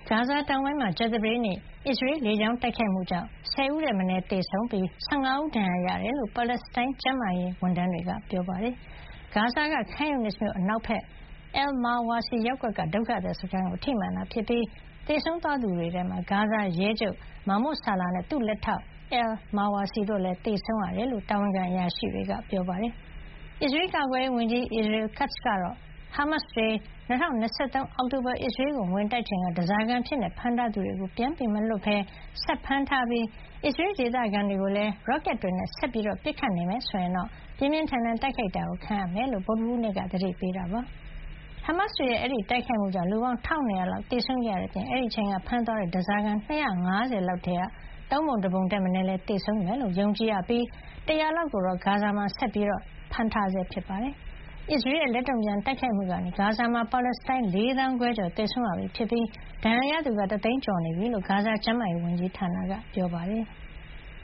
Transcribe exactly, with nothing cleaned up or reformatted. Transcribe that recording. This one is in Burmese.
ဂါဇာတောင်ပိုင်းမှာကြာသပတေးနေ့အစ္စရေးလေကြောင်းတိုက်ခိုက်မှုကြောင့်ဆယ်ဦးထက်မနည်းသေဆုံးပြီး၁၅ဦးဒဏ်ရာရတယ်လို့ပါလက်စတိုင်းကျန်းမာရေးဝန်ထမ်းတွေကပြောပါတယ်။ဂါဇာကခန်ယူနစ်မြို့အနောက်ဘက် Al-Mawasi ရပ်ကွက်ကဒုက္ခသည်စခန်းကိုထိမှန်တာဖြစ်ပြီးသေဆုံးသွားသူတွေထဲမှာဂါဇာရဲချုပ်မာမွတ်ဆာလာနဲ့သူ့လက်ထောက် Al-Mawasi တို့လည်းသေဆုံးရတယ်လို့တာဝန်ခံအရာရှိတွေကပြောပါတယ်။အစ္စရေးကာကွယ်ရေးဝန်ကြီး Israel Katz ကတော့ဟာမတ်စ်တွေ၂၀၂၃အောက်တိုဘာအစ္စရေးကိုဝင်တိုက်ချိန်ကဓားစာခံအဖြစ်ဖမ်းထားသူတွေကိုပြန်မလွှတ်ဘဲဆက်ဖမ်းထားပြီးအစ္စရေးဒေသခံတွေကိုလည်းရော့ကက်တွေနဲ့ဆက်ပြီးပစ်ခတ်နေမယ်ဆိုရင်တော့ပြင်းပြင်းထန်ထန်တိုက်ခိုက်တာခံရမယ်လို့ဗုဒ္ဓဟူးနေ့ကသတိပေးတာပါ။ဟာမတ်စ်တွေရဲ့အဲဒီတိုက်ခိုက်မှုကြောင့်လူပေါင်း၁၂၀၀လောက်သေဆုံးခဲ့ရတဲ့အပြင်အဲဒီအချိန်ကဖမ်းသွားတဲ့ဓားစာခံ၂၅၀လောက်ထဲကသုံးပုံတပုံထက်မနည်းလည်းသေဆုံးမယ်လို့ယုံကြည်ရပြီးတရာလောက်ကိုတော့ဂါဇာမှာဆက်ပြီးဖမ်းထားဆဲဖြစ်ပါတယ်။အစ္စရေးရဲ့လက်တုံ့ပြန်တိုက်ခိုက်မှုကနေဂါဇာမှာပါလက်စတိုင်းလေးသောင်းခွဲကျော်သေဆုံးရပြီဖြစ်ပြီးဒဏ်ရာရသူကတသိန်းကျော်နေပြီလို့ဂါဇာကျန်းမာရေးဝန်ကြီးဌာနကပြောပါတယ်။